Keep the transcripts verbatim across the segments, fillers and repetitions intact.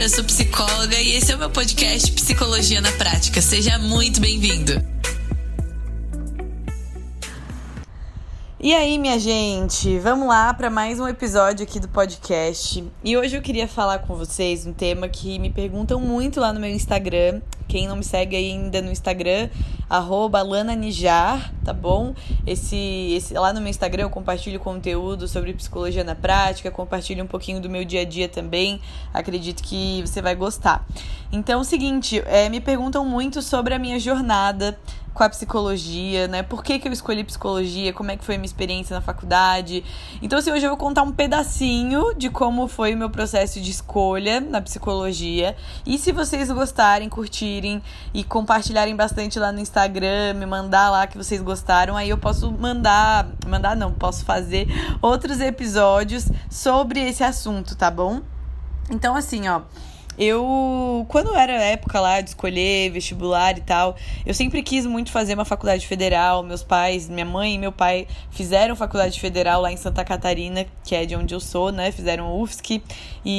eu sou psicóloga e esse é o meu podcast Psicologia na Prática. Seja muito bem-vindo! E aí, minha gente, vamos lá para mais um episódio aqui do podcast. E hoje eu queria falar com vocês um tema que me perguntam muito lá no meu Instagram. Quem não me segue ainda no Instagram, arroba lananijar, tá bom? Esse, esse, lá no meu Instagram eu compartilho conteúdo sobre psicologia na prática, compartilho um pouquinho do meu dia a dia também. Acredito que você vai gostar. Então é o seguinte, é, me perguntam muito sobre a minha jornada com a psicologia, né? Por que que eu escolhi psicologia? Como é que foi a minha experiência na faculdade? Então, assim, hoje eu vou contar um pedacinho de como foi o meu processo de escolha na psicologia. E se vocês gostarem, curtirem e compartilharem bastante lá no Instagram, me mandar lá que vocês gostaram, aí eu posso mandar, mandar não, posso fazer outros episódios sobre esse assunto, tá bom? Então, assim, ó, Eu, quando era época lá de escolher vestibular e tal, eu sempre quis muito fazer uma faculdade federal. Meus pais, minha mãe e meu pai fizeram faculdade federal lá em Santa Catarina, que é de onde eu sou, né? Fizeram U F S C.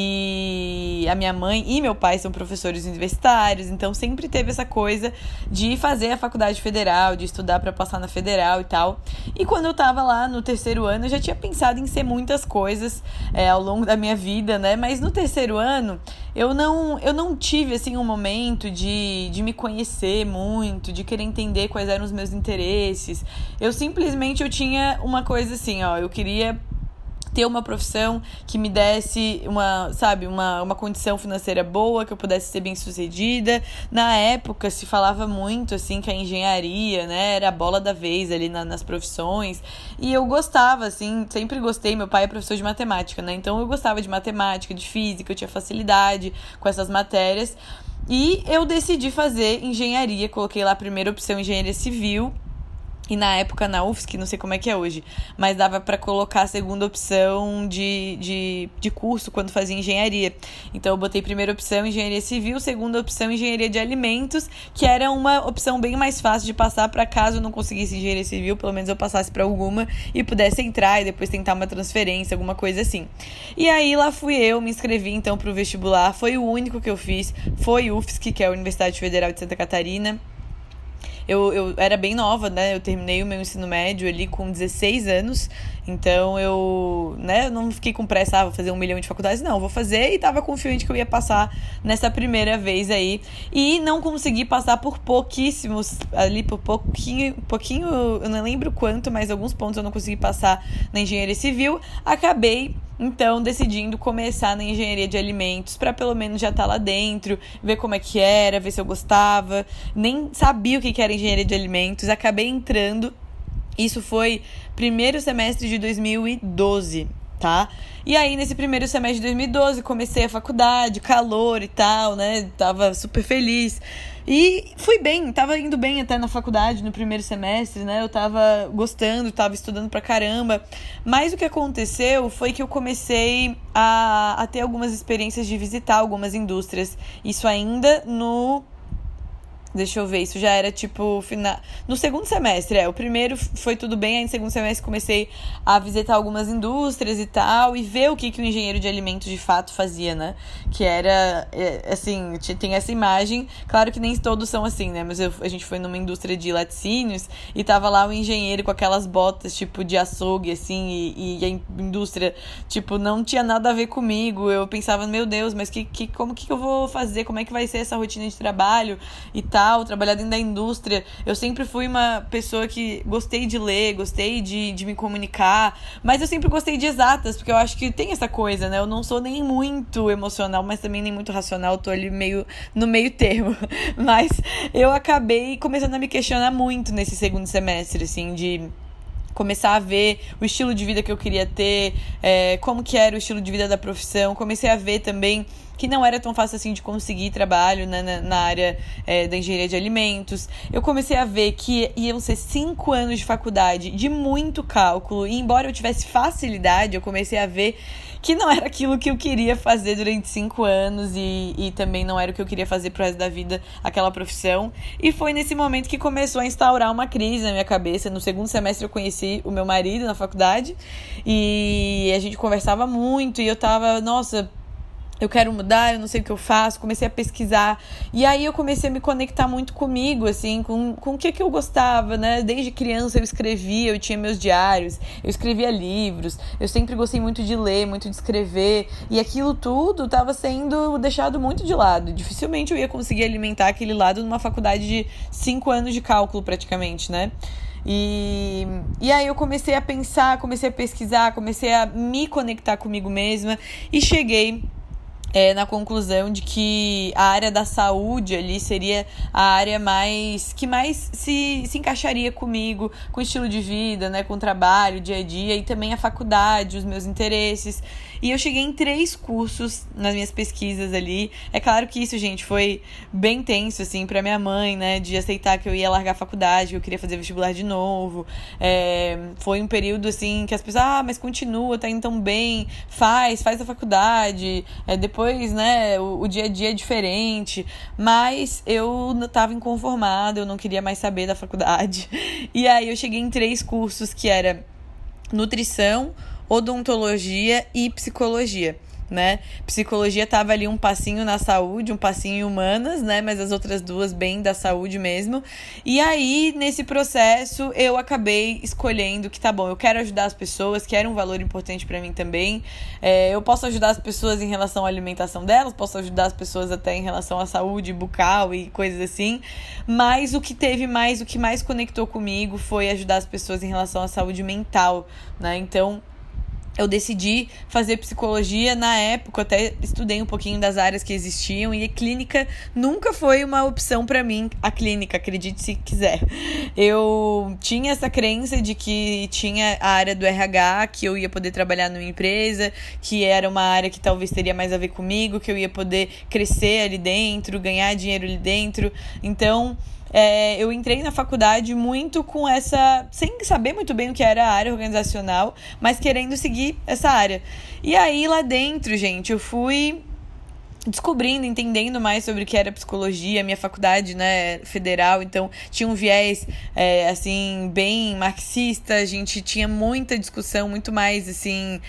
E a minha mãe e meu pai são professores universitários, então sempre teve essa coisa de fazer a faculdade federal, de estudar para passar na federal e tal. E quando eu tava lá no terceiro ano, eu já tinha pensado em ser muitas coisas é, ao longo da minha vida, né? Mas no terceiro ano, eu não Não, eu não tive, assim, um momento de, de me conhecer muito, de querer entender quais eram os meus interesses. Eu simplesmente, eu tinha uma coisa assim, ó, eu queria ter uma profissão que me desse uma, sabe, uma, uma condição financeira boa, que eu pudesse ser bem sucedida. Na época se falava muito, assim, que a engenharia, né, era a bola da vez ali na, nas profissões, e eu gostava, assim, sempre gostei. Meu pai é professor de matemática, né, então eu gostava de matemática, de física, eu tinha facilidade com essas matérias, e eu decidi fazer engenharia. Coloquei lá a primeira opção, engenharia civil. E na época, na U F S C, não sei como é que é hoje, mas dava para colocar a segunda opção de, de, de curso quando fazia engenharia. Então eu botei primeira opção engenharia civil, segunda opção engenharia de alimentos, que era uma opção bem mais fácil de passar para caso eu não conseguisse engenharia civil, pelo menos eu passasse para alguma e pudesse entrar e depois tentar uma transferência, alguma coisa assim. E aí lá fui eu, me inscrevi então para o vestibular, foi o único que eu fiz, foi U F S C, que é a Universidade Federal de Santa Catarina. Eu, eu era bem nova, né? Eu terminei o meu ensino médio ali com dezesseis anos. Então eu, né, não fiquei com pressa, ah, vou fazer um milhão de faculdades. Não, vou fazer, e tava confiante que eu ia passar nessa primeira vez aí. E não consegui passar por pouquíssimos, ali por pouquinho, pouquinho, eu não lembro quanto, mas alguns pontos eu não consegui passar na engenharia civil. Acabei então decidindo começar na engenharia de alimentos para pelo menos já estar lá dentro, ver como é que era, ver se eu gostava. Nem sabia o que era engenharia de alimentos, acabei entrando. Isso foi primeiro semestre de dois mil e doze, tá? E aí, nesse primeiro semestre de dois mil e doze, comecei a faculdade, calor e tal, né? Tava super feliz. E fui bem, tava indo bem até na faculdade no primeiro semestre, né? Eu tava gostando, tava estudando pra caramba. Mas o que aconteceu foi que eu comecei a, a ter algumas experiências de visitar algumas indústrias. Isso ainda no... Deixa eu ver, isso já era tipo final... no segundo semestre, é. O primeiro foi tudo bem, aí no segundo semestre comecei a visitar algumas indústrias e tal, e ver o que, que o engenheiro de alimentos de fato fazia, né? Que era, assim, tem essa imagem, claro que nem todos são assim, né? Mas eu, a gente foi numa indústria de laticínios e tava lá o engenheiro com aquelas botas, tipo, de açougue, assim, e, e a indústria, tipo, não tinha nada a ver comigo. Eu pensava, meu Deus, mas que, que, como que eu vou fazer? Como é que vai ser essa rotina de trabalho e tal? Trabalhar dentro da indústria. Eu sempre fui uma pessoa que gostei de ler, gostei de, de me comunicar, mas eu sempre gostei de exatas, porque eu acho que tem essa coisa, né? Eu não sou nem muito emocional, mas também nem muito racional, eu tô ali meio, no meio termo. Mas eu acabei começando a me questionar muito nesse segundo semestre, assim, de começar a ver o estilo de vida que eu queria ter, é, como que era o estilo de vida da profissão. Comecei a ver também que não era tão fácil assim de conseguir trabalho, né, na, na área é, da engenharia de alimentos. Eu comecei a ver que iam ser cinco anos de faculdade de muito cálculo, e embora eu tivesse facilidade, eu comecei a ver que não era aquilo que eu queria fazer durante cinco anos e, e também não era o que eu queria fazer pro resto da vida, aquela profissão. E foi nesse momento que começou a instaurar uma crise na minha cabeça. No segundo semestre eu conheci o meu marido na faculdade e a gente conversava muito e eu tava, nossa... eu quero mudar, eu não sei o que eu faço, comecei a pesquisar, e aí eu comecei a me conectar muito comigo, assim, com, com o que, que eu gostava, né, desde criança eu escrevia, eu tinha meus diários, eu escrevia livros, eu sempre gostei muito de ler, muito de escrever, e aquilo tudo estava sendo deixado muito de lado, dificilmente eu ia conseguir alimentar aquele lado numa faculdade de cinco anos de cálculo praticamente, né. E, e aí eu comecei a pensar, comecei a pesquisar, comecei a me conectar comigo mesma e cheguei É, na conclusão de que a área da saúde ali seria a área mais que mais se, se encaixaria comigo, com o estilo de vida, né, com o trabalho, dia a dia, e também a faculdade, os meus interesses. E eu cheguei em três cursos nas minhas pesquisas ali. É claro que isso, gente, foi bem tenso, assim, pra minha mãe, né, de aceitar que eu ia largar a faculdade, que eu queria fazer vestibular de novo. É, foi um período, assim, que as pessoas, ah, mas continua, tá indo tão bem, faz, faz a faculdade, é, depois, né, o, o dia a dia é diferente. Mas eu tava inconformada, eu não queria mais saber da faculdade. E aí eu cheguei em três cursos, que era nutrição, odontologia e psicologia, né? Psicologia tava ali um passinho na saúde, um passinho em humanas, né? Mas as outras duas bem da saúde mesmo. E aí, nesse processo, eu acabei escolhendo que tá bom, eu quero ajudar as pessoas, que era um valor importante pra mim também. É, eu posso ajudar as pessoas em relação à alimentação delas, posso ajudar as pessoas até em relação à saúde bucal e coisas assim. Mas o que teve mais, o que mais conectou comigo foi ajudar as pessoas em relação à saúde mental, né? Então, eu decidi fazer psicologia. Na época, eu até estudei um pouquinho das áreas que existiam, e a clínica nunca foi uma opção para mim, a clínica, acredite se quiser. Eu tinha essa crença de que tinha a área do R H, que eu ia poder trabalhar numa empresa, que era uma área que talvez teria mais a ver comigo, que eu ia poder crescer ali dentro, ganhar dinheiro ali dentro. Então, É, eu entrei na faculdade muito com essa, sem saber muito bem o que era a área organizacional, mas querendo seguir essa área. E aí lá dentro, gente, eu fui descobrindo, entendendo mais sobre o que era psicologia. Minha faculdade, né, federal, então tinha um viés, é, assim, bem marxista. A gente tinha muita discussão, muito mais, assim,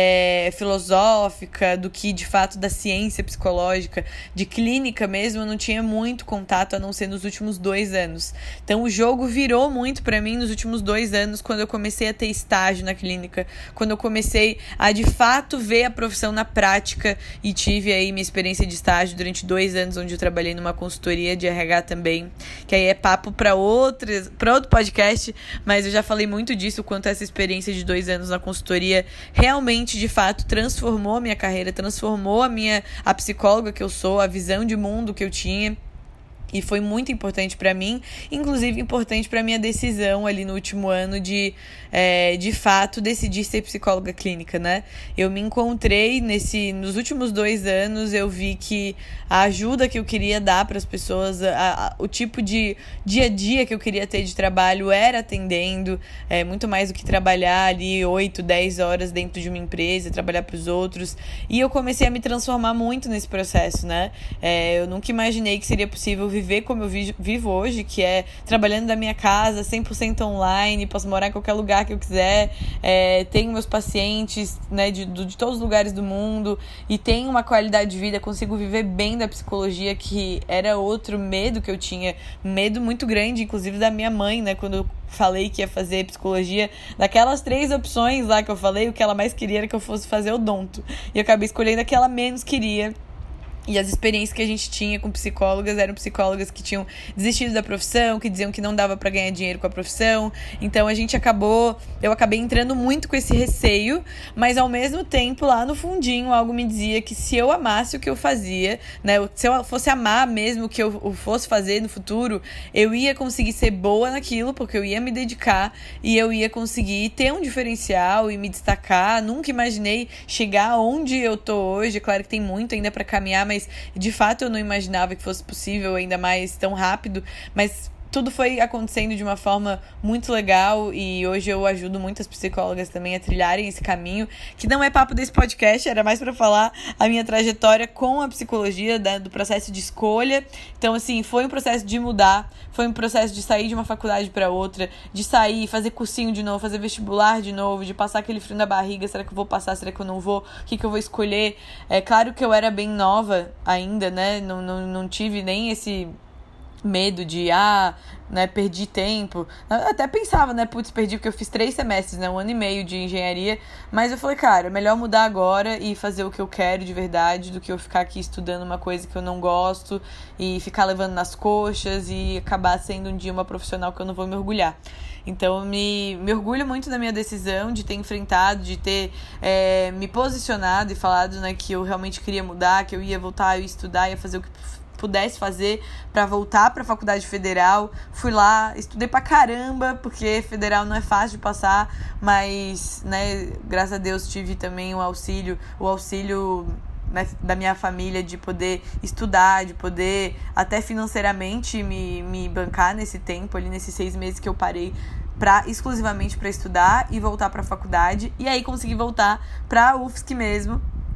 é, filosófica do que, de fato, da ciência psicológica. De clínica mesmo, eu não tinha muito contato, a não ser nos últimos dois anos. Então, o jogo virou muito pra mim nos últimos dois anos, quando eu comecei a ter estágio na clínica, quando eu comecei a, de fato, ver a profissão na prática, e tive aí minha experiência de estágio durante dois anos, onde eu trabalhei numa consultoria de R H também, que aí é papo para outros, para outro podcast, mas eu já falei muito disso, o quanto essa experiência de dois anos na consultoria realmente, de fato, transformou a minha carreira, transformou a minha, a psicóloga que eu sou, a visão de mundo que eu tinha. E foi muito importante para mim, inclusive importante para minha decisão ali no último ano de, é, de fato, decidir ser psicóloga clínica, né? Eu me encontrei nesse, nos últimos dois anos, eu vi que a ajuda que eu queria dar para as pessoas, a, a, o tipo de dia a dia que eu queria ter de trabalho era atendendo, é, muito mais do que trabalhar ali oito, dez horas dentro de uma empresa, trabalhar para os outros. E eu comecei a me transformar muito nesse processo, né? É, eu nunca imaginei que seria possível viver viver como eu vivo hoje, que é trabalhando da minha casa, cem por cento online, posso morar em qualquer lugar que eu quiser, é, tenho meus pacientes, né, de, de todos os lugares do mundo, e tenho uma qualidade de vida, consigo viver bem da psicologia, que era outro medo que eu tinha, medo muito grande, inclusive da minha mãe, né, quando eu falei que ia fazer psicologia. Daquelas três opções lá que eu falei, o que ela mais queria era que eu fosse fazer odonto, e eu acabei escolhendo a que ela menos queria. E as experiências que a gente tinha com psicólogas eram psicólogas que tinham desistido da profissão, que diziam que não dava pra ganhar dinheiro com a profissão. Então a gente acabou, eu acabei entrando muito com esse receio, mas ao mesmo tempo, lá no fundinho, algo me dizia que se eu amasse o que eu fazia, né, se eu fosse amar mesmo o que eu fosse fazer no futuro, eu ia conseguir ser boa naquilo, porque eu ia me dedicar e eu ia conseguir ter um diferencial e me destacar. Nunca imaginei chegar onde eu tô hoje. Claro que tem muito ainda pra caminhar, mas de fato eu não imaginava que fosse possível, ainda mais tão rápido. Mas tudo foi acontecendo de uma forma muito legal e hoje eu ajudo muitas psicólogas também a trilharem esse caminho, que não é papo desse podcast, era mais pra falar a minha trajetória com a psicologia, da, do processo de escolha. Então, assim, foi um processo de mudar, foi um processo de sair de uma faculdade pra outra, de sair, fazer cursinho de novo, fazer vestibular de novo, de passar aquele frio na barriga, será que eu vou passar, será que eu não vou, o que que eu vou escolher? É claro que eu era bem nova ainda, né, não, não, não tive nem esse medo de, ah, né, perdi tempo. Eu até pensava, né, putz, perdi porque eu fiz três semestres, né, um ano e meio de engenharia, mas eu falei, cara, melhor mudar agora e fazer o que eu quero de verdade do que eu ficar aqui estudando uma coisa que eu não gosto e ficar levando nas coxas e acabar sendo um dia uma profissional que eu não vou me orgulhar. Então, eu me, me orgulho muito da minha decisão de ter enfrentado, de ter é, me posicionado e falado, né, que eu realmente queria mudar, que eu ia voltar, eu ia estudar, ia fazer o que pudesse fazer para voltar para a faculdade federal. Fui lá, estudei pra caramba, porque federal não é fácil de passar, mas, né, graças a Deus tive também o auxílio, o auxílio né, da minha família de poder estudar, de poder até financeiramente me, me bancar nesse tempo, ali nesses seis meses que eu parei pra, exclusivamente para estudar e voltar para a faculdade, e aí consegui voltar para a U F S C mesmo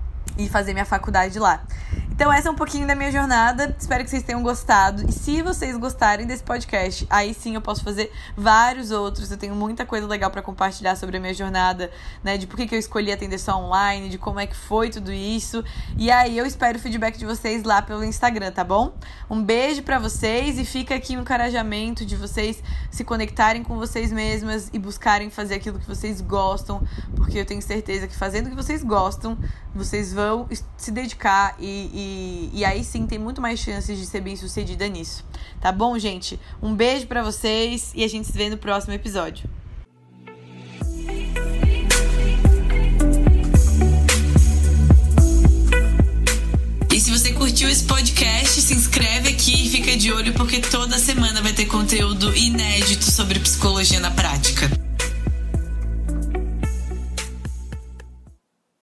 e fazer minha faculdade lá. Então essa é um pouquinho da minha jornada, espero que vocês tenham gostado, e se vocês gostarem desse podcast, aí sim eu posso fazer vários outros, eu tenho muita coisa legal pra compartilhar sobre a minha jornada, né, de por que que eu escolhi atender só online, de como é que foi tudo isso, e aí eu espero o feedback de vocês lá pelo Instagram, tá bom? Um beijo pra vocês e fica aqui o encorajamento de vocês se conectarem com vocês mesmas e buscarem fazer aquilo que vocês gostam, porque eu tenho certeza que fazendo o que vocês gostam, vocês vão se dedicar e, e, e aí sim tem muito mais chances de ser bem sucedida nisso. Tá bom, gente? Um beijo pra vocês e a gente se vê no próximo episódio. E se você curtiu esse podcast, se inscreve aqui e fica de olho porque toda semana vai ter conteúdo inédito sobre psicologia na prática.